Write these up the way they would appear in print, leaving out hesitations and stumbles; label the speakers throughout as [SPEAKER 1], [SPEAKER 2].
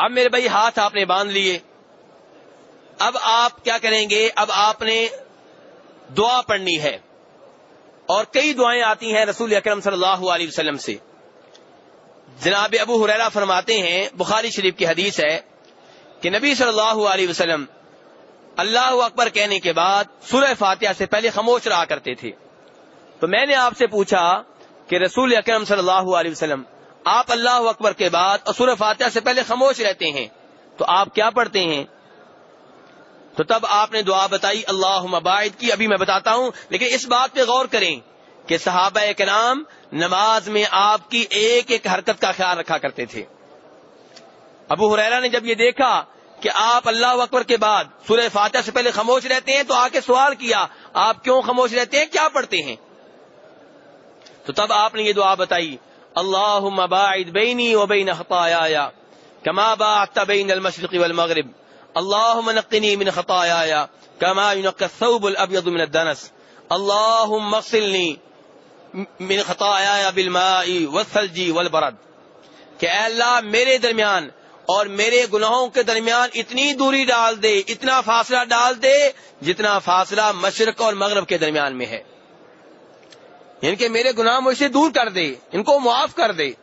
[SPEAKER 1] اب میرے بھائی ہاتھ آپ نے باندھ لیے، اب آپ کیا کریں گے؟ اب آپ نے دعا پڑھنی ہے، اور کئی دعائیں آتی ہیں رسول اکرم صلی اللہ علیہ وسلم سے. جناب ابو ہریرہ فرماتے ہیں، بخاری شریف کی حدیث ہے کہ نبی صلی اللہ علیہ وسلم اللہ اکبر کہنے کے بعد سورہ فاتحہ سے پہلے خاموش رہا کرتے تھے. تو میں نے آپ سے پوچھا کہ رسول اکرم صلی اللہ علیہ وسلم آپ اللہ اکبر کے بعد اور سورہ فاتحہ سے پہلے خاموش رہتے ہیں، تو آپ کیا پڑھتے ہیں؟ تو تب آپ نے دعا بتائی اللہم باعد کی. ابھی میں بتاتا ہوں، لیکن اس بات پہ غور کریں کہ صحابہ کرام نماز میں آپ کی ایک ایک حرکت کا خیال رکھا کرتے تھے. ابو ہریرہ نے جب یہ دیکھا کہ آپ اللہ اکبر کے بعد سورہ فاتحہ سے پہلے خاموش رہتے ہیں، تو آ کے سوال کیا آپ کیوں خاموش رہتے ہیں، کیا پڑھتے ہیں؟ تو تب آپ نے یہ دعا بتائی اللہم باعد بینی و بین خطایایا کما باعدت بین المشرق والمغرب اللہم نقنی من خطایایا کما ینقی الثوب الابیض من الدنس اللہم اغسلنی من خطایایا بالماء والثلج والبرد. کہ اے اللہ میرے درمیان اور میرے گناہوں کے درمیان اتنی دوری ڈال دے، اتنا فاصلہ ڈال دے جتنا فاصلہ مشرق اور مغرب کے درمیان میں ہے. یعنی کہ میرے گناہ مجھ سے دور کر دے، ان کو معاف کر دے.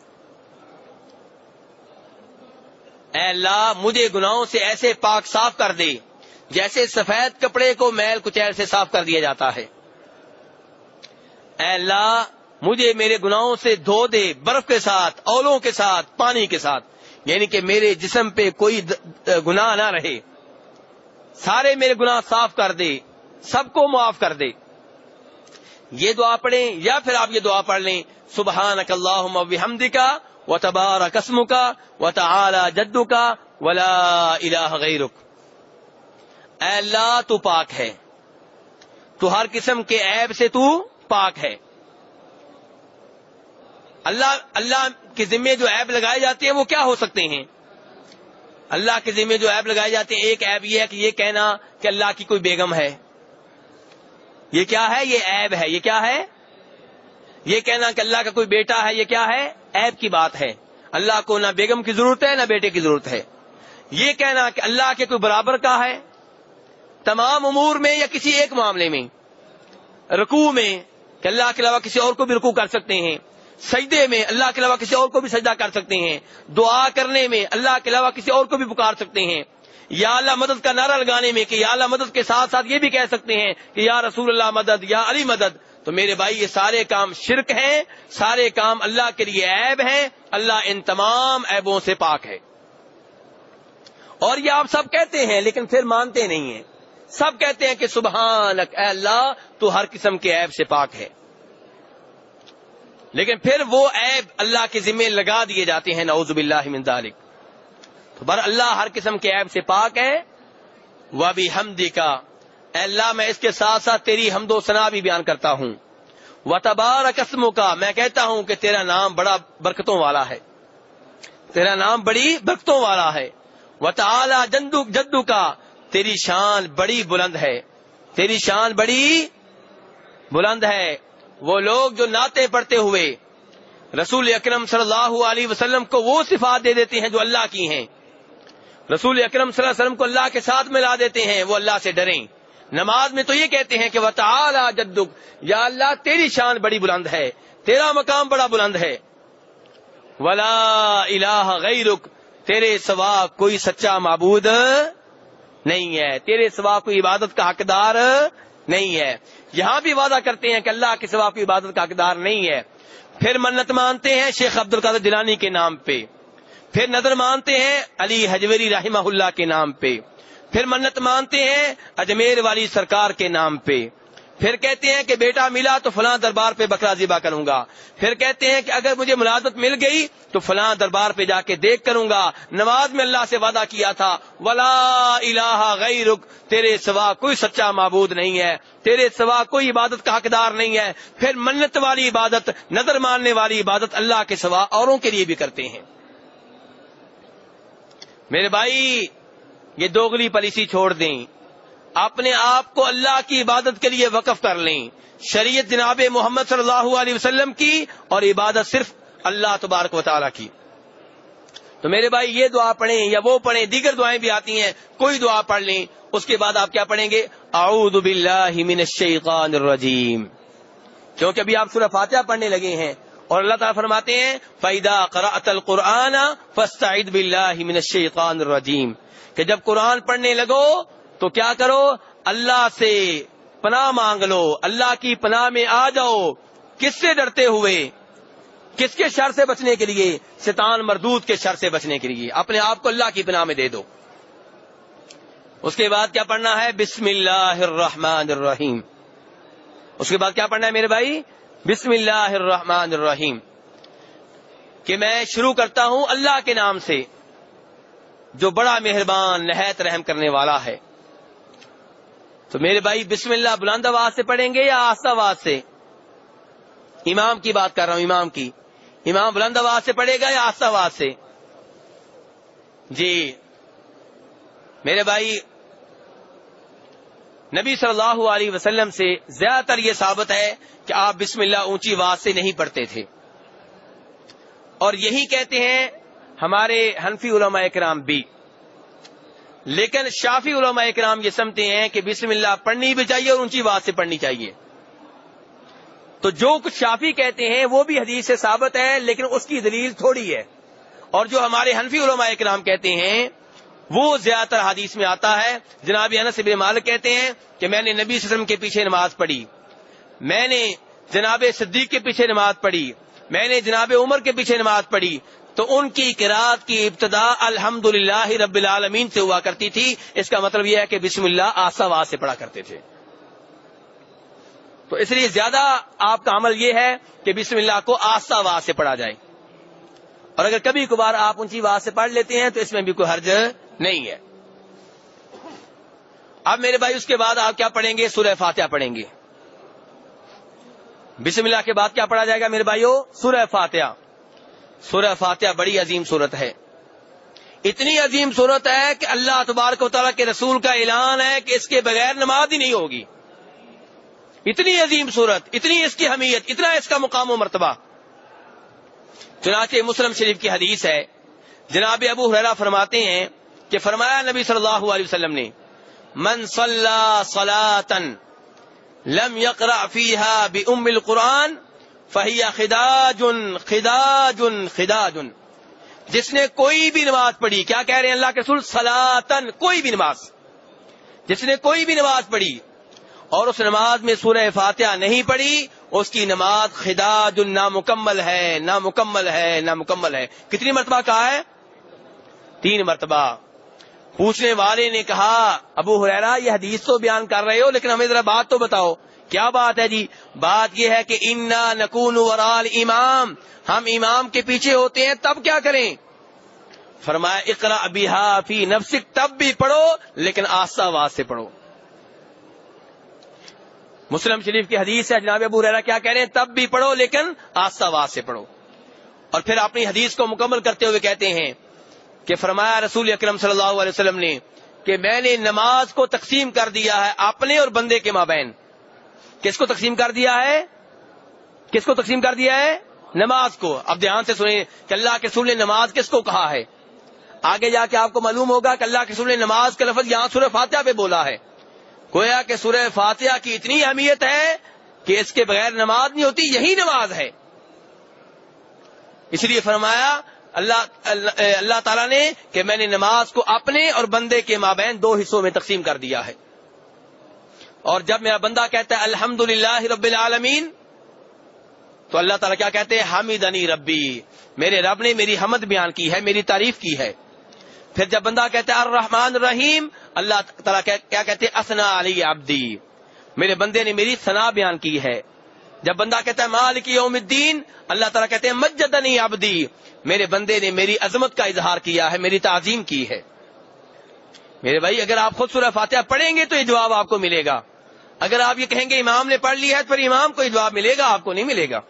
[SPEAKER 1] اے اللہ مجھے گناہوں سے ایسے پاک صاف کر دے جیسے سفید کپڑے کو میل کچیل سے صاف کر دیا جاتا ہے. اے اللہ مجھے میرے گناہوں سے دھو دے، برف کے ساتھ، اولوں کے ساتھ، پانی کے ساتھ. یعنی کہ میرے جسم پہ کوئی گناہ نہ رہے، سارے میرے گناہ صاف کر دے، سب کو معاف کر دے. یہ دعا پڑھیں، یا پھر آپ یہ دعا پڑھ لیں سبحانک اللہم وبحمدک وتبارک اسمک وتعالی جدک ولا الہ غیرک. اے اللہ تو پاک ہے، تو ہر قسم کے عیب سے تو پاک ہے. اللہ کے ذمے جو عیب لگائے جاتے ہیں وہ کیا ہو سکتے ہیں؟ اللہ کے ذمے جو عیب لگائے جاتے ہیں، ایک عیب یہ ہے کہ یہ کہنا کہ اللہ کی کوئی بیگم ہے. یہ کیا ہے؟ یہ عیب ہے. یہ کیا ہے؟ یہ کہنا کہ اللہ کا کوئی بیٹا ہے، یہ کیا ہے؟ عیب کی بات ہے. اللہ کو نہ بیگم کی ضرورت ہے نہ بیٹے کی ضرورت ہے. یہ کہنا کہ اللہ کے کوئی برابر کا ہے تمام امور میں یا کسی ایک معاملے میں، رکوع میں کہ اللہ کے علاوہ کسی اور کو بھی رکوع کر سکتے ہیں، سجدے میں اللہ کے علاوہ کسی اور کو بھی سجدہ کر سکتے ہیں، دعا کرنے میں اللہ کے علاوہ کسی اور کو بھی پکار سکتے ہیں، یا اللہ مدد کا نعرہ لگانے میں کہ یا اللہ مدد کے ساتھ ساتھ یہ بھی کہہ سکتے ہیں کہ یا رسول اللہ مدد، یا علی مدد. تو میرے بھائی یہ سارے کام شرک ہیں، سارے کام اللہ کے لیے عیب ہیں. اللہ ان تمام عیبوں سے پاک ہے. اور یہ آپ سب کہتے ہیں لیکن پھر مانتے نہیں ہیں. سب کہتے ہیں کہ سبحانک اے اللہ تو ہر قسم کے عیب سے پاک ہے، لیکن پھر وہ عیب اللہ کے ذمے لگا دیے جاتے ہیں، نعوذ باللہ من ذالک. تو بر اللہ ہر قسم کے عیب سے پاک ہے. وبحمدک اے اللہ میں اس کے ساتھ ساتھ تیری حمد و ثنا بھی بیان کرتا ہوں. وتبارک اسمک میں کہتا ہوں کہ تیرا نام بڑا برکتوں والا ہے، تیرا نام بڑی برکتوں والا ہے. وتعالی جدک تیری شان بڑی بلند ہے، تیری شان بڑی بلند ہے. وہ لوگ جو نعتیں پڑھتے ہوئے رسول اکرم صلی اللہ علیہ وسلم کو وہ صفات دے دیتے ہیں جو اللہ کی ہیں، رسول اکرم صلی اللہ علیہ وسلم کو اللہ کے ساتھ ملا دیتے ہیں، وہ اللہ سے ڈریں. نماز میں تو یہ کہتے ہیں کہ وتعالی جدک یا اللہ تیری شان بڑی بلند ہے، تیرا مقام بڑا بلند ہے. ولا الہ غیرک تیرے سوا کوئی سچا معبود نہیں ہے، تیرے سوا کوئی عبادت کا حقدار نہیں ہے. یہاں بھی وعدہ کرتے ہیں کہ اللہ کے سوا کوئی عبادت کا حقدار نہیں ہے. پھر منت مانتے ہیں شیخ عبد القادر جیلانی کے نام پہ، پھر نظر مانتے ہیں علی حجویری رحمہ اللہ کے نام پہ، پھر منت مانتے ہیں اجمیر والی سرکار کے نام پہ، پھر کہتے ہیں کہ بیٹا ملا تو فلاں دربار پہ بکرا ذبح کروں گا، پھر کہتے ہیں کہ اگر مجھے ملازمت مل گئی تو فلاں دربار پہ جا کے دیکھ کروں گا. نماز میں اللہ سے وعدہ کیا تھا ولا الہ غیرک تیرے سوا کوئی سچا معبود نہیں ہے، تیرے سوا کوئی عبادت کا حقدار نہیں ہے. پھر منت والی عبادت، نظر ماننے والی عبادت اللہ کے سوا اوروں کے لیے بھی کرتے ہیں. میرے بھائی یہ دوغلی پالیسی چھوڑ دیں، اپنے آپ کو اللہ کی عبادت کے لیے وقف کر لیں. شریعت جناب محمد صلی اللہ علیہ وسلم کی اور عبادت صرف اللہ تبارک و تعالیٰ کی. تو میرے بھائی یہ دعا پڑھیں یا وہ پڑھیں، دیگر دعائیں بھی آتی ہیں، کوئی دعا پڑھ لیں، اس کے بعد آپ کیا پڑھیں گے؟ اعوذ باللہ من الشیطان الرجیم، کیونکہ ابھی آپ سورہ فاتحہ پڑھنے لگے ہیں اور اللہ تعالیٰ فرماتے ہیں فَإِذَا قَرَأْتَ الْقُرْآنَ فَاسْتَعِذْ بِاللَّهِ مِنَ الشَّيْطَانِ الرَّجِيمِ، کہ جب قرآن پڑھنے لگو تو کیا کرو؟ اللہ سے پناہ مانگ لو، اللہ کی پناہ میں آ جاؤ۔ کس سے ڈرتے ہوئے؟ کس کے شر سے بچنے کے لیے؟ شیطان مردود کے شر سے بچنے کے لیے اپنے آپ کو اللہ کی پناہ میں دے دو۔ اس کے بعد کیا پڑھنا ہے؟ بسم اللہ الرحمن الرحیم۔ اس کے بعد کیا پڑھنا ہے میرے بھائی؟ بسم اللہ الرحمن الرحیم، کہ میں شروع کرتا ہوں اللہ کے نام سے جو بڑا مہربان نہایت رحم کرنے والا ہے۔ تو میرے بھائی بسم اللہ بلند آواز سے پڑھیں گے یا آہستہ آواز سے؟ امام کی بات کر رہا ہوں، امام کی۔ امام بلند آواز سے پڑھے گا یا آہستہ آواز سے؟ جی میرے بھائی نبی صلی اللہ علیہ وسلم سے زیادہ تر یہ ثابت ہے کہ آپ بسم اللہ اونچی آواز سے نہیں پڑھتے تھے، اور یہی کہتے ہیں ہمارے حنفی علماء کرام بھی، لیکن شافی علماء کرام یہ سمجھتے ہیں کہ بسم اللہ پڑھنی بھی چاہیے اور اونچی آواز سے پڑھنی چاہیے۔ تو جو کچھ شافی کہتے ہیں وہ بھی حدیث سے ثابت ہے، لیکن اس کی دلیل تھوڑی ہے، اور جو ہمارے حنفی علماء کرام کہتے ہیں وہ زیادہ تر حدیث میں آتا ہے۔ جناب انس بن مالک کہتے ہیں کہ میں نے نبی صلی اللہ علیہ وسلم کے پیچھے نماز پڑھی، میں نے جناب صدیق کے پیچھے نماز پڑھی، میں نے جناب عمر کے پیچھے نماز پڑھی، تو ان کی قرات کی ابتدا الحمدللہ رب العالمین سے ہوا کرتی تھی۔ اس کا مطلب یہ ہے کہ بسم اللہ آہستہ آواز سے پڑھا کرتے تھے۔ تو اس لیے زیادہ آپ کا عمل یہ ہے کہ بسم اللہ کو آہستہ آواز سے پڑھا جائے، اور اگر کبھی کبھار آپ اونچی آواز سے پڑھ لیتے ہیں تو اس میں بھی کوئی حرج نہیں ہے۔ اب میرے بھائی اس کے بعد آپ کیا پڑھیں گے؟ سورہ فاتحہ پڑھیں گے۔ بسم اللہ کے بعد کیا پڑھا جائے گا میرے بھائیو؟ سورہ فاتحہ۔ سورہ فاتحہ بڑی عظیم سورت ہے، اتنی عظیم سورت ہے کہ اللہ تبارک و تعالیٰ کے رسول کا اعلان ہے کہ اس کے بغیر نماز ہی نہیں ہوگی۔ اتنی عظیم سورت، اتنی اس کی اہمیت، اتنا اس کا مقام و مرتبہ۔ چنانچہ مسلم شریف کی حدیث ہے، جناب ابو ہریرہ فرماتے ہیں کہ فرمایا نبی صلی اللہ علیہ وسلم نے من صلی صلاۃ لم یقرأ فیہا بأم القرآن فہی خداج خداج خداج، جس نے کوئی بھی نماز پڑھی، کیا کہہ رہے ہیں اللہ کے رسول؟ صلاۃن، کوئی بھی نماز، جس نے کوئی بھی نماز پڑھی اور اس نماز میں سورہ فاتحہ نہیں پڑھی، اس کی نماز خداج، نامکمل ہے، نامکمل ہے، نامکمل ہے۔ کتنی مرتبہ کہا ہے؟ 3 مرتبہ۔ پوچھنے والے نے کہا ابو ہریرہ یہ حدیث تو بیان کر رہے ہو لیکن ہمیں ذرا بات تو بتاؤ، کیا بات ہے جی؟ بات یہ ہے کہ انا نکون وراء الامام، ہم امام کے پیچھے ہوتے ہیں تب کیا کریں؟ فرمایا اقرأ بہا فی نفسک، تب بھی پڑھو لیکن آہستہ آواز سے پڑھو۔ مسلم شریف کی حدیث ہے، جناب ابو ہریرہ کیا کہہ رہے ہیں؟ تب بھی پڑھو لیکن آہستہ آواز سے پڑھو۔ اور پھر اپنی حدیث کو مکمل کرتے ہوئے کہتے ہیں کہ فرمایا رسول اکرم صلی اللہ علیہ وسلم نے کہ میں نے نماز کو تقسیم کر دیا ہے اپنے اور بندے کے مابین۔ کس کو تقسیم کر دیا ہے؟ کس کو تقسیم کر دیا ہے؟ نماز کو۔ اب دھیان سے سنیں کہ اللہ کے رسول نے نماز کس کو کہا ہے۔ آگے جا کے آپ کو معلوم ہوگا کہ اللہ کے رسول نے نماز کا لفظ یہاں سورہ فاتحہ پہ بولا ہے۔ گویا کہ سورہ فاتحہ کی اتنی اہمیت ہے کہ اس کے بغیر نماز نہیں ہوتی، یہی نماز ہے۔ اس لیے فرمایا اللہ تعالیٰ نے کہ میں نے نماز کو اپنے اور بندے کے مابین 2 حصوں میں تقسیم کر دیا ہے۔ اور جب میرا بندہ کہتا ہے الحمدللہ رب العالمین، تو اللہ تعالیٰ کیا کہتے ہیں؟ حمدنی ربی، میرے رب نے میری حمد بیان کی ہے، میری تعریف کی ہے۔ پھر جب بندہ کہتا ہے الرحمن الرحیم، اللہ تعالیٰ کیا کہتے ہیں؟ اثنا علی عبدی، میرے بندے نے میری ثنا بیان کی ہے۔ جب بندہ کہتا ہے مالک یوم الدین، اللہ تعالیٰ کہتے ہیں مجدنی عبدی، میرے بندے نے میری عظمت کا اظہار کیا ہے، میری تعظیم کی ہے۔ میرے بھائی اگر آپ خود سورہ فاتحہ پڑھیں گے تو یہ جواب آپ کو ملے گا، اگر آپ یہ کہیں گے امام نے پڑھ لی ہے تو پھر امام کو یہ جواب ملے گا، آپ کو نہیں ملے گا۔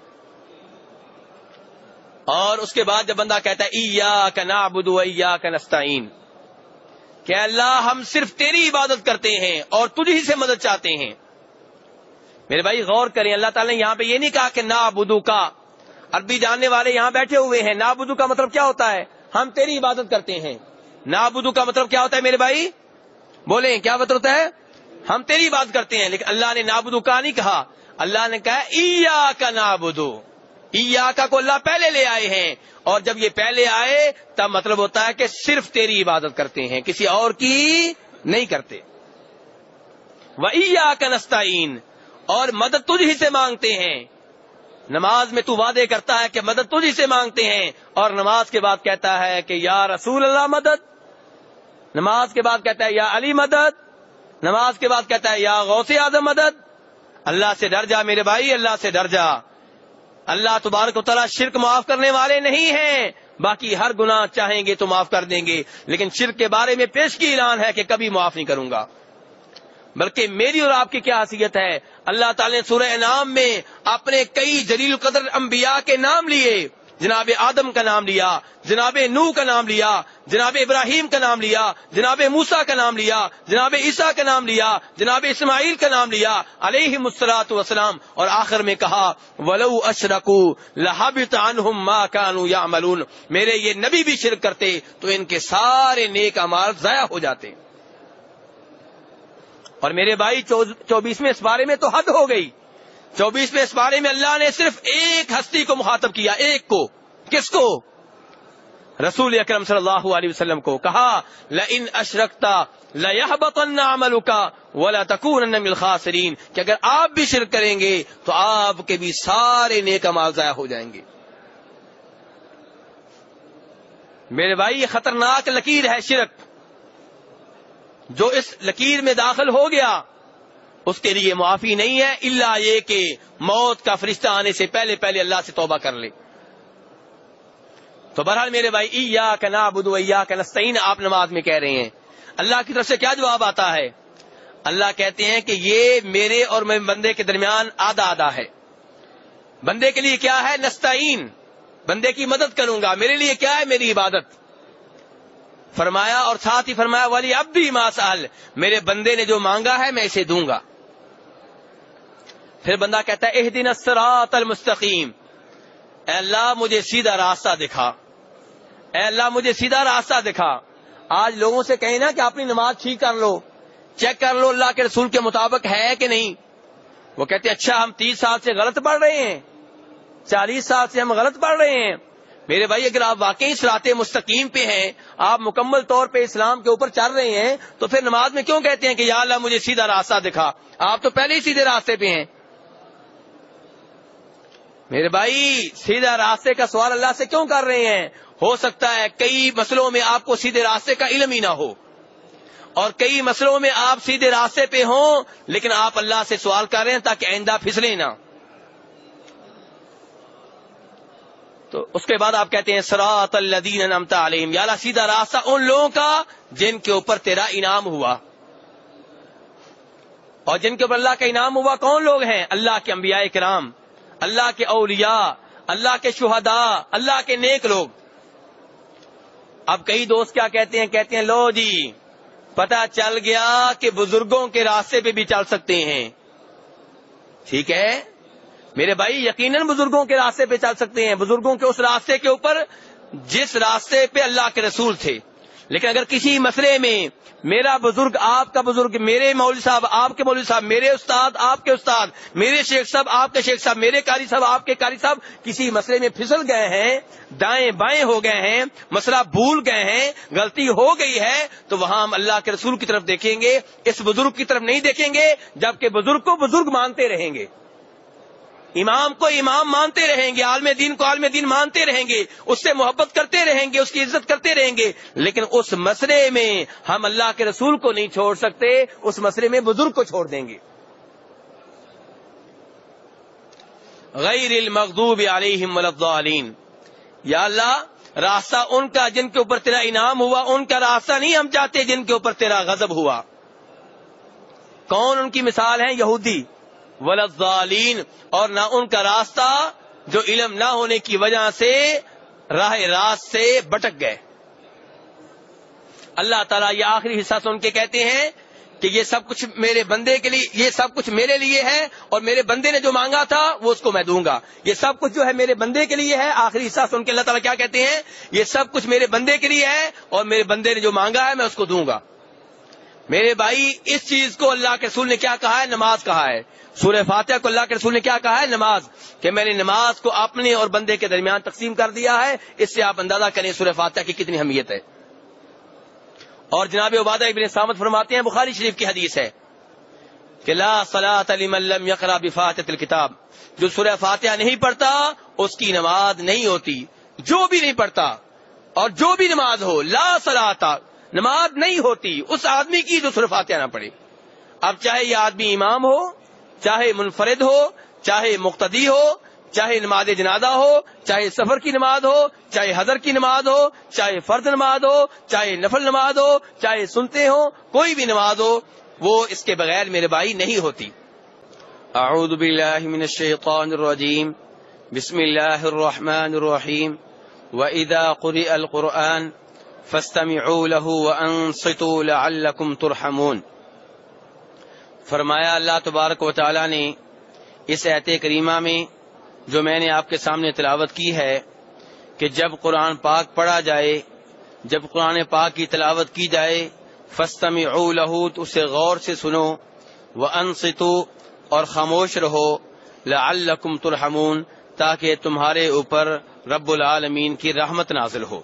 [SPEAKER 1] اور اس کے بعد جب بندہ کہتا ہے ایاک نعبد و ایاک نستعین، کہ اللہ ہم صرف تیری عبادت کرتے ہیں اور تجھ ہی سے مدد چاہتے ہیں۔ میرے بھائی غور کریں، اللہ تعالیٰ نے یہاں پہ یہ نہیں کہا کہ نعبدو کا، عربی جاننے والے یہاں بیٹھے ہوئے ہیں، نعبدو کا مطلب کیا ہوتا ہے؟ ہم تیری عبادت کرتے ہیں. نعبدو کا مطلب کیا ہوتا ہے میرے بھائی؟ بولیں کیا مطلب ہوتا ہے؟ ہم تیری عبادت کرتے ہیں. لیکن اللہ نے نعبدو کا نہیں کہا, اللہ نے کہا ایاک نعبدو. ایاک کو اللہ پہلے لے آئے ہیں, اور جب یہ پہلے آئے تب مطلب ہوتا ہے کہ صرف تیری عبادت کرتے ہیں, کسی اور کی نہیں کرتے. وَإِيَّاكَ نَسْتَعِينُ, اور مدد تجھ ہی سے مانگتے ہیں. نماز میں تو وعدے کرتا ہے کہ مدد تجھ ہی سے مانگتے ہیں, اور نماز کے بعد کہتا ہے کہ یا رسول اللہ مدد, نماز کے بعد کہتا ہے یا علی مدد, نماز کے بعد کہتا ہے یا غوث اعظم مدد. اللہ سے ڈر جا میرے بھائی, اللہ سے ڈر جا. اللہ تبارک و تعالیٰ شرک معاف کرنے والے نہیں ہیں, باقی ہر گناہ چاہیں گے تو معاف کر دیں گے, لیکن شرک کے بارے میں پیشگی اعلان ہے کہ کبھی معاف نہیں کروں گا. بلکہ میری اور آپ کی کیا حیثیت ہے؟ اللہ تعالی نے سورہ انعام میں اپنے کئی جلیل القدر انبیاء کے نام لیے. جناب آدم کا نام لیا, جناب نوح کا نام لیا, جناب ابراہیم کا نام لیا, جناب موسیٰ کا نام لیا, جناب عیسیٰ کا نام لیا, جناب اسماعیل کا نام لیا علیہم الصلاۃ والسلام, اور آخر میں کہا وَلَوْ أَشْرَكُوا لَحَبِطَ عَنْهُمْ مَا كَانُوا يَعْمَلُونَ. میرے یہ نبی بھی شرک کرتے تو ان کے سارے نیک اعمال ضائع ہو جاتے. اور میرے بھائی 24ویں اس بارے میں تو حد ہو گئی. 24ویں اس بارے میں اللہ نے صرف ایک ہستی کو مخاطب کیا, ایک کو. کس کو؟ رسول اکرم صلی اللہ علیہ وسلم کو. کہا لئن اشرکت لیحبطن عملک ولتکونن من الخاسرین, کہ اگر آپ بھی شرک کریں گے تو آپ کے بھی سارے نیک اعمال ضائع ہو جائیں گے. میرے بھائی یہ خطرناک لکیر ہے شرک. جو اس لکیر میں داخل ہو گیا اس کے لیے معافی نہیں ہے, الا یہ کہ موت کا فرشتہ آنے سے پہلے پہلے اللہ سے توبہ کر لے. تو بہرحال میرے بھائی ایاک نعبد و ایاک نستعین آپ نماز میں کہہ رہے ہیں. اللہ کی طرف سے کیا جواب آتا ہے؟ اللہ کہتے ہیں کہ یہ میرے اور میں بندے کے درمیان آدھا آدھا ہے. بندے کے لیے کیا ہے؟ نستعین, بندے کی مدد کروں گا. میرے لیے کیا ہے؟ میری عبادت. فرمایا, اور ساتھ ہی فرمایا والی عبدی ما سأل, میرے بندے نے جو مانگا ہے میں اسے دوں گا. پھر بندہ کہتا ہے اہدنا الصراط المستقیم, اے اللہ مجھے سیدھا راستہ دکھا, اے اللہ مجھے سیدھا راستہ دکھا. آج لوگوں سے کہیں نا کہ اپنی نماز ٹھیک کر لو, چیک کر لو اللہ کے رسول کے مطابق ہے کہ نہیں. وہ کہتے ہیں اچھا ہم 30 سال سے غلط پڑھ رہے ہیں, 40 سال سے ہم غلط پڑھ رہے ہیں. میرے بھائی اگر آپ واقعی صراط مستقیم پہ ہیں, آپ مکمل طور پہ اسلام کے اوپر چل رہے ہیں, تو پھر نماز میں کیوں کہتے ہیں کہ یا اللہ مجھے سیدھا راستہ دکھا؟ آپ تو پہلے ہی سیدھے راستے پہ ہیں. میرے بھائی سیدھا راستے کا سوال اللہ سے کیوں کر رہے ہیں؟ ہو سکتا ہے کئی مسئلوں میں آپ کو سیدھے راستے کا علم ہی نہ ہو, اور کئی مسئلوں میں آپ سیدھے راستے پہ ہوں لیکن آپ اللہ سے سوال کر رہے ہیں تاکہ آئندہ پھسلے نہ. تو اس کے بعد آپ کہتے ہیں صراط الذین انعمت علیہم, یا اللہ سیدھا راستہ ان لوگوں کا جن کے اوپر تیرا انعام ہوا. اور جن کے اوپر اللہ کا انعام ہوا کون لوگ ہیں؟ اللہ کے انبیاء کرام, اللہ کے اولیاء, اللہ کے شہداء, اللہ کے نیک لوگ. اب کئی دوست کیا کہتے ہیں؟ کہتے ہیں لو جی پتہ چل گیا کہ بزرگوں کے راستے پہ بھی چل سکتے ہیں. ٹھیک ہے میرے بھائی, یقیناً بزرگوں کے راستے پہ چل سکتے ہیں, بزرگوں کے اس راستے کے اوپر جس راستے پہ اللہ کے رسول تھے. لیکن اگر کسی مسئلے میں میرا بزرگ آپ کا بزرگ, میرے مولوی صاحب آپ کے مولوی صاحب, میرے استاد آپ کے استاد, میرے شیخ صاحب آپ کے شیخ صاحب, میرے قاری صاحب آپ کے قاری صاحب کسی مسئلے میں پھسل گئے ہیں, دائیں بائیں ہو گئے ہیں, مسئلہ بھول گئے ہیں, غلطی ہو گئی ہے, تو وہاں ہم اللہ کے رسول کی طرف دیکھیں گے, اس بزرگ کی طرف نہیں دیکھیں گے. جبکہ بزرگ کو بزرگ مانتے رہیں گے, امام کو امام مانتے رہیں گے, عالم دین کو عالم دین مانتے رہیں گے, اس سے محبت کرتے رہیں گے, اس کی عزت کرتے رہیں گے. لیکن اس مسئلے میں ہم اللہ کے رسول کو نہیں چھوڑ سکتے, اس مسئلے میں بزرگ کو چھوڑ دیں گے. غیر المغضوب علیہم ولا الضالین, یا اللہ راستہ ان کا جن کے اوپر تیرا انعام ہوا, ان کا راستہ نہیں ہم چاہتے جن کے اوپر تیرا غضب ہوا. کون ان کی مثال ہے؟ یہودی. ولا الضالین, اور نہ ان کا راستہ جو علم نہ ہونے کی وجہ سے راہ راست سے بٹک گئے. اللہ تعالیٰ یہ آخری حصہ سن کے کہتے ہیں کہ یہ سب کچھ میرے بندے کے لیے، یہ سب کچھ میرے لیے ہے اور میرے بندے نے جو مانگا تھا وہ اس کو میں دوں گا. یہ سب کچھ جو ہے میرے بندے کے لیے ہے. آخری حصہ سن کے اللہ تعالیٰ کیا کہتے ہیں؟ یہ سب کچھ میرے بندے کے لیے ہے اور میرے بندے نے جو مانگا ہے میں اس کو دوں گا. میرے بھائی اس چیز کو اللہ کے رسول نے کیا کہا ہے؟ نماز کہا ہے. سورہ فاتحہ کو اللہ کے رسول نے کیا کہا ہے؟ نماز. کہ میں نے نماز کو اپنے اور بندے کے درمیان تقسیم کر دیا ہے. اس سے آپ اندازہ کریں سورہ فاتحہ کی کتنی اہمیت ہے. اور جناب عبادہ ابن صامت فرماتے ہیں، بخاری شریف کی حدیث ہے کہ لا صلاۃ لمن لم یقرأ بفاتحۃ الکتاب، جو سورہ فاتحہ نہیں پڑھتا اس کی نماز نہیں ہوتی. جو بھی نہیں پڑھتا اور جو بھی نماز ہو، لا صلاۃ، نماز نہیں ہوتی اس آدمی کی جو سورہ فاتحہ نہ پڑھے. اب چاہے یہ آدمی امام ہو، چاہے منفرد ہو، چاہے مقتدی ہو، چاہے نماز جنازہ ہو، چاہے سفر کی نماز ہو، چاہے حضر کی نماز ہو، چاہے فرض نماز ہو، چاہے نفل نماز ہو، چاہے سنتے ہو، کوئی بھی نماز ہو، وہ اس کے بغیر میرے بھائی نہیں ہوتی. اعوذ باللہ من الشیطان الرجیم، بسم اللہ الرحمن الرحیم. وَإِذَا قُرِئَ الْقُرْآنُ فَاسْتَمِعُوا لَهُ وَأَنصِتُوا لَعَلَّكُمْ تُرْحَمُونَ. فرمایا اللہ تبارک و تعالی نے اس آیت کریمہ میں جو میں نے آپ کے سامنے تلاوت کی ہے کہ جب قرآن پاک پڑھا جائے، جب قرآن پاک کی تلاوت کی جائے، فَاسْتَمِعُوا لَهُ، تو اسے غور سے سنو، وَأَنصِتُوا، اور خاموش رہو، لَعَلَّكُمْ تُرْحَمُونَ، تاکہ تمہارے اوپر رب العالمین کی رحمت نازل ہو.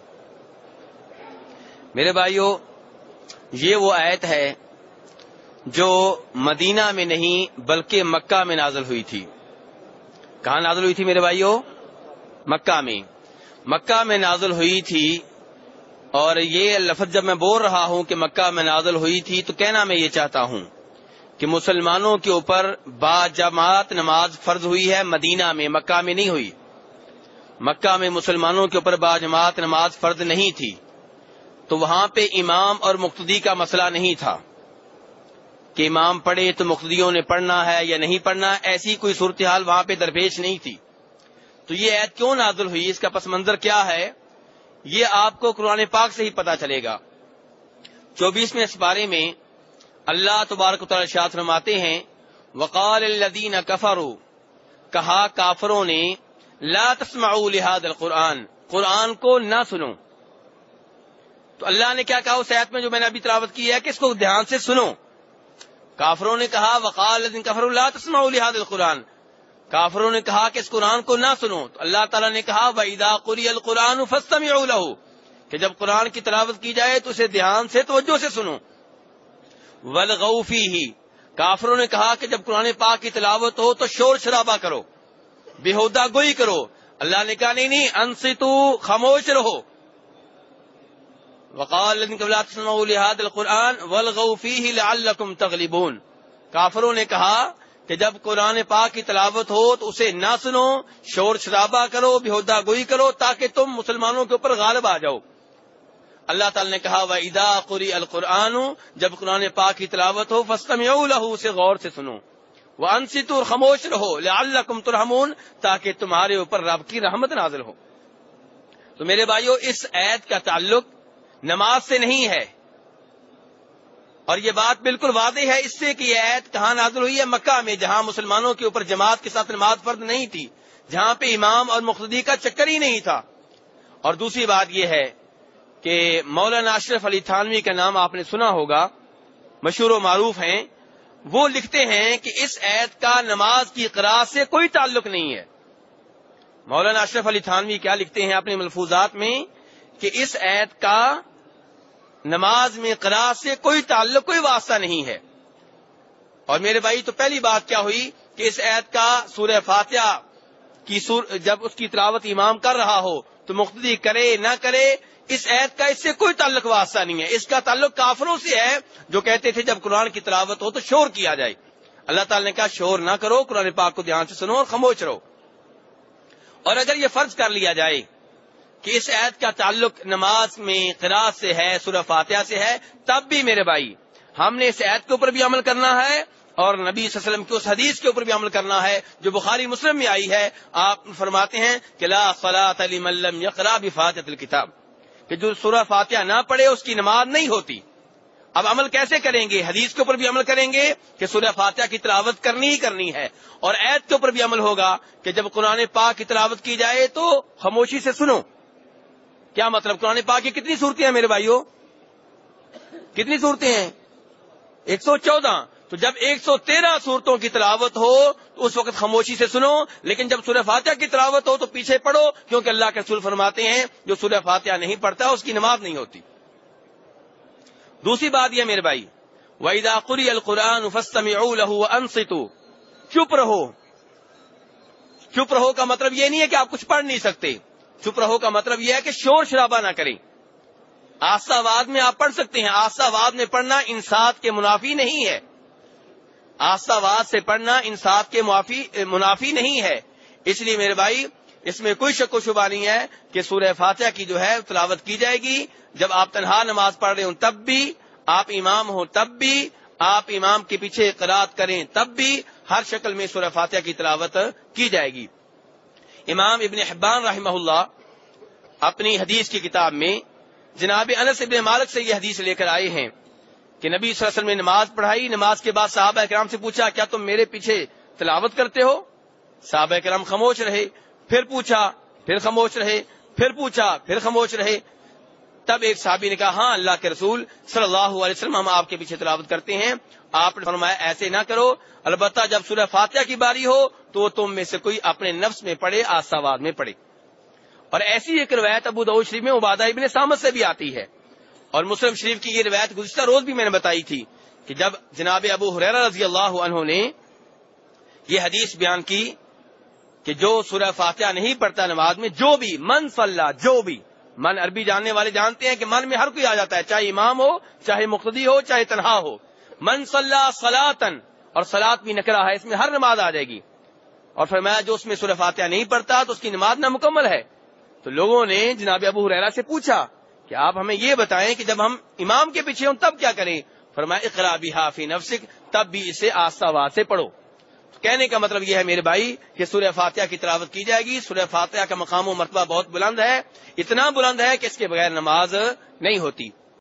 [SPEAKER 1] میرے بھائیو، یہ وہ آیت ہے جو مدینہ میں نہیں بلکہ مکہ میں نازل ہوئی تھی. کہاں نازل ہوئی تھی میرے بھائیو؟ مکہ میں. مکہ میں نازل ہوئی تھی. اور یہ لفظ جب میں بول رہا ہوں کہ مکہ میں نازل ہوئی تھی تو کہنا میں یہ چاہتا ہوں کہ مسلمانوں کے اوپر با جماعت نماز فرض ہوئی ہے مدینہ میں، مکہ میں نہیں ہوئی. مکہ میں مسلمانوں کے اوپر با جماعت نماز فرض نہیں تھی، تو وہاں پہ امام اور مقتدی کا مسئلہ نہیں تھا کہ امام پڑھے تو مقتدیوں نے پڑھنا ہے یا نہیں پڑھنا. ایسی کوئی صورتحال وہاں پہ درپیش نہیں تھی. تو یہ آیت کیوں نازل ہوئی، اس کا پس منظر کیا ہے، یہ آپ کو قرآن پاک سے ہی پتا چلے گا. 24ویں سپارے میں اللہ تبارک و تعالی ارشاد فرماتے ہیں، وقال الذین کفروا، کہا کافروں نے، لا تسمعوا لهذا القرآن، قرآن کو نہ سنو. تو اللہ نے کیا کہا اس آیت میں جو میں نے ابھی تلاوت کی ہے کہ اس کو دھیان سے سنو. کافروں نے کہا وقال الذین کفروا لا تسمعوا لهذا القرآن، کافروں نے کہا کہ اس قرآن کو نہ سنو. تو اللہ تعالیٰ نے کہا وَإِذَا قُرِئَ الْقُرْآنُ فَاسْتَمِعُوا لَهُ، کہ جب قرآن کی تلاوت کی جائے تو اسے دھیان سے توجہ سے سنو. وَالْغَوْا فِيهِ، کافروں نے کہا کہ جب قرآن پاک کی تلاوت ہو تو شور شرابہ کرو، بیہودہ گوئی کرو. اللہ نے کہا نہیں، انصتوا، خاموش رہو. وقال الذين كفروا لا تسمعوا لهذا القرآن والغوا فيه لعلكم تغلبون، کافروں نے کہا کہ جب قرآن پاک کی تلاوت ہو تو اسے نہ سنو، شور شرابہ کرو، بیہودہ گوئی کرو، تاکہ تم مسلمانوں کے اوپر غالب آ جاؤ. اللہ تعالی نے کہا وَإِذَا قُرِئَ الْقُرْآنُ، جب قرآن پاک کی تلاوت ہو، فَاسْتَمِعُوا لَهُ، اسے غور سے سنو، وَأَنصِتُوا، خاموش رہو، لَعَلَّكُمْ تُرْحَمُونَ، تاکہ تمہارے اوپر رب کی رحمت نازل ہو. تو میرے بھائیو، اس آیت کا تعلق نماز سے نہیں ہے، اور یہ بات بالکل واضح ہے اس سے کہ یہ آیت کہاں نازل ہوئی ہے؟ مکہ میں، جہاں مسلمانوں کے اوپر جماعت کے ساتھ نماز فرض نہیں تھی، جہاں پہ امام اور مقتدی کا چکر ہی نہیں تھا. اور دوسری بات یہ ہے کہ مولانا اشرف علی تھانوی کا نام آپ نے سنا ہوگا، مشہور و معروف ہیں. وہ لکھتے ہیں کہ اس آیت کا نماز کی قراءت سے کوئی تعلق نہیں ہے. مولانا اشرف علی تھانوی کیا لکھتے ہیں اپنے ملفوظات میں کہ اس آیت کا نماز میں قراءت سے کوئی تعلق، کوئی واسطہ نہیں ہے. اور میرے بھائی، تو پہلی بات کیا ہوئی کہ اس آیت کا سورہ فاتحہ کی جب اس کی تلاوت امام کر رہا ہو تو مقتدی کرے نہ کرے، اس آیت کا اس سے کوئی تعلق واسطہ نہیں ہے. اس کا تعلق کافروں سے ہے جو کہتے تھے جب قرآن کی تلاوت ہو تو شور کیا جائے. اللہ تعالی نے کہا شور نہ کرو، قرآن پاک کو دھیان سے سنو اور خاموش رہو. اور اگر یہ فرض کر لیا جائے کہ اس آیت کا تعلق نماز میں قراءت سے ہے، سورہ فاتحہ سے ہے، تب بھی میرے بھائی ہم نے اس آیت کے اوپر بھی عمل کرنا ہے اور نبی صلی اللہ علیہ وسلم کی اس حدیث کے اوپر بھی عمل کرنا ہے جو بخاری مسلم میں آئی ہے. آپ فرماتے ہیں کہ لا صلاۃ لمن لم یقرأ بفاتحۃ الکتاب، کہ جو سورہ فاتحہ نہ پڑھے اس کی نماز نہیں ہوتی. اب عمل کیسے کریں گے؟ حدیث کے اوپر بھی عمل کریں گے کہ سورہ فاتحہ کی تلاوت کرنی ہی کرنی ہے، اور آیت کے اوپر بھی عمل ہوگا کہ جب قرآن پاک کی تلاوت کی جائے تو خاموشی سے سنو۔ کیا مطلب؟ قرآن پاک کی کتنی صورتیں ہیں میرے بھائیوں؟ کتنی صورتیں ہیں؟ 114۔ تو جب 113 صورتوں کی تلاوت ہو تو اس وقت خاموشی سے سنو، لیکن جب سورہ فاتحہ کی تلاوت ہو تو پیچھے پڑھو، کیونکہ اللہ کے رسول فرماتے ہیں جو سورہ فاتحہ نہیں پڑھتا اس کی نماز نہیں ہوتی۔ دوسری بات یہ میرے بھائی، وَإِذَا قُرِئَ الْقُرْآنُ فَاسْتَمِعُوا لَهُ وَأَنصِتُوا، چپ رہو۔ چپ رہو کا مطلب یہ نہیں ہے کہ آپ کچھ پڑھ نہیں سکتے، چپ رہو کا مطلب یہ ہے کہ شور شرابہ نہ کریں۔ آہستہ آواز میں آپ پڑھ سکتے ہیں، آہستہ آواز میں پڑھنا انصات کے منافی نہیں ہے، آہستہ آواز سے پڑھنا انصات کے منافی نہیں ہے۔ اس لیے میرے بھائی اس میں کوئی شک و شبہ نہیں ہے کہ سورہ فاتحہ کی جو ہے تلاوت کی جائے گی، جب آپ تنہا نماز پڑھ رہے ہوں تب بھی، آپ امام ہوں تب بھی، آپ امام کے پیچھے قرات کریں تب بھی، ہر شکل میں سورہ فاتحہ کی تلاوت کی جائے گی۔ امام ابن حبان رحمہ اللہ اپنی حدیث کی کتاب میں جناب انس ابن مالک سے یہ حدیث لے کر آئے ہیں کہ نبی صلی اللہ علیہ وسلم نے نماز پڑھائی، نماز کے بعد صحابہ کرام سے پوچھا کیا تم میرے پیچھے تلاوت کرتے ہو؟ صحابہ کرام خاموش رہے، پھر پوچھا، پھر خاموش رہے، پھر پوچھا، پھر خاموش رہے۔ تب ایک صحابی نے کہا ہاں اللہ کے رسول صلی اللہ علیہ وسلم ہم آپ کے پیچھے تلاوت کرتے ہیں۔ آپ نے فرمایا ایسے نہ کرو، البتہ جب سورہ فاتحہ کی باری ہو تو تم میں سے کوئی اپنے نفس میں پڑھے، آہستہ آواز میں پڑھے۔ اور ایسی ایک روایت ابو داؤد شریف میں عبادہ ابن صامت سے بھی آتی ہے، اور مسلم شریف کی یہ روایت گزشتہ روز بھی میں نے بتائی تھی کہ جب جناب ابو ہریرہ رضی اللہ عنہ نے یہ حدیث بیان کی کہ جو سورہ فاتحہ نہیں پڑھتا نماز میں، جو بھی من صلی، جو بھی من عربی جاننے والے جانتے ہیں کہ من میں ہر کوئی آ جاتا ہے، چاہے امام ہو، چاہے مقتدی ہو، چاہے تنہا ہو۔ من صلی صلاۃً، اور صلاۃ بھی نکرہ ہے، اس میں ہر نماز آ جائے گی۔ اور فرمایا جو اس میں سورہ فاتحہ نہیں پڑھتا تو اس کی نماز نامکمل ہے۔ تو لوگوں نے جناب ابو ہریرہ سے پوچھا کہ آپ ہمیں یہ بتائیں کہ جب ہم امام کے پیچھے ہوں تب کیا کریں؟ فرمایا اقرا بہا فی نفسک، تب بھی اسے آہستہ آواز سے پڑھو۔ تو کہنے کا مطلب یہ ہے میرے بھائی کہ سورہ فاتحہ کی تلاوت کی جائے گی۔ سورہ فاتحہ کا مقام و مرتبہ بہت بلند ہے، اتنا بلند ہے کہ اس کے بغیر نماز نہیں ہوتی۔